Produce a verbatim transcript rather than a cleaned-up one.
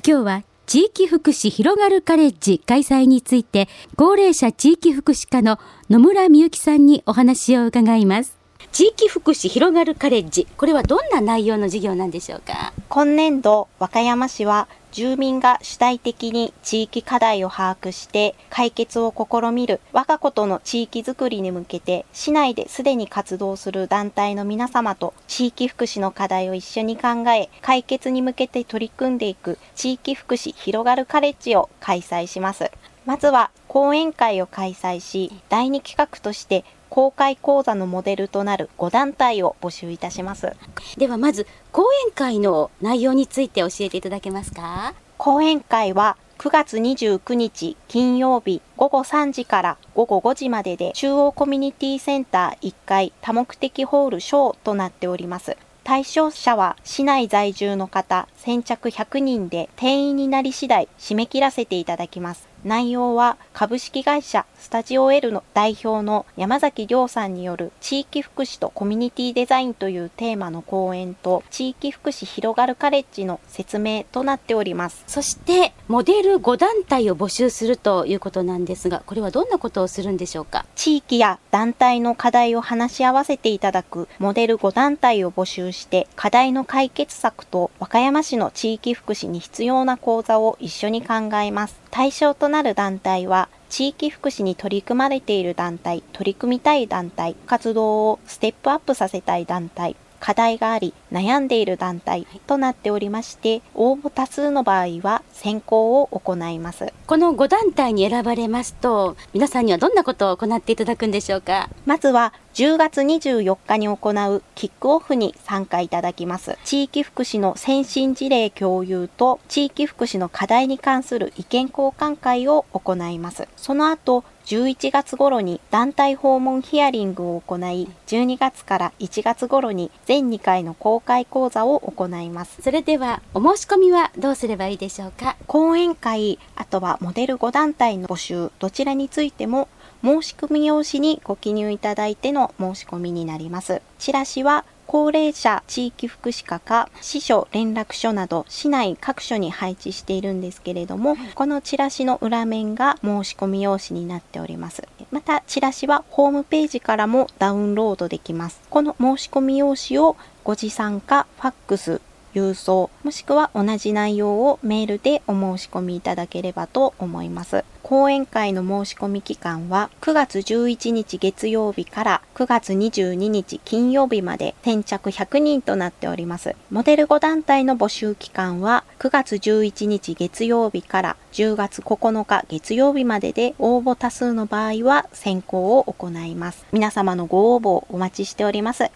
今日は地域福祉広がるカレッジ開催について、高齢者地域福祉課の野村美幸さんにお話を伺います。地域福祉広がるカレッジ、これはどんな内容の事業なんでしょうか？ 今年度和歌山市は住民が主体的に地域課題を把握して解決を試みる我がことの地域づくりに向けて、市内ですでに活動する団体の皆様と地域福祉の課題を一緒に考え、解決に向けて取り組んでいく地域福祉広がるカレッジを開催します。まずは講演会を開催し、だいに企画として公開講座のモデルとなるご団体を募集いたします。 ではまず講演会の内容について教えていただけますか？ 講演会はくがつにじゅうくにち金曜日ごごさんじからごごごじまでで、中央コミュニティセンターいっかい多目的ホール小となっております。対象者は市内在住の方先着ひゃくにんで、定員になり次第締め切らせていただきます。内容は株式会社スタジオ L の代表の山崎亮さんによる地域福祉とコミュニティデザインというテーマの講演と、地域福祉広がるカレッジの説明となっております。 そしてモデルご団体を募集するということなんですが、これはどんなことをするんでしょうか？ 地域や団体の課題を話し合わせていただくモデルご団体を募集して、課題の解決策と和歌山市の地域福祉に必要な講座を一緒に考えます。対象となる団体は地域福祉に取り組まれている団体、取り組みたい団体、活動をステップアップさせたい団体、課題があり悩んでいる団体となっておりまして、応募多数の場合は選考を行います。 このご団体に選ばれますと、皆さんにはどんなことを行っていただくんでしょうか？ まずはじゅうがつにじゅうよっかに行うキックオフに参加いただきます。地域福祉の先進事例共有と地域福祉の課題に関する意見交換会を行います。その後じゅういちがつ頃に団体訪問ヒアリングを行い、じゅうにがつからいちがつ頃にぜんにかいの公開講座を行います。 それではお申し込みはどうすればいいでしょうか？ 講演会、あとはモデルご団体の募集、どちらについても申し込み用紙にご記入いただいての申し込みになります。チラシは高齢者地域福祉課か市所連絡所など市内各所に配置しているんですけれども、このチラシの裏面が申し込み用紙になっております。またチラシはホームページからもダウンロードできます。この申し込み用紙をご持参かファックス、郵送、もしくは同じ内容をメールでお申し込みいただければと思います。講演会の申し込み期間はくがつじゅういちにち月曜日からくがつにじゅうににち金曜日まで、先着ひゃくにんとなっております。モデルご団体の募集期間はくがつじゅういちにち月曜日からじゅうがつここのか月曜日までで、応募多数の場合は選考を行います。皆様のご応募をお待ちしております。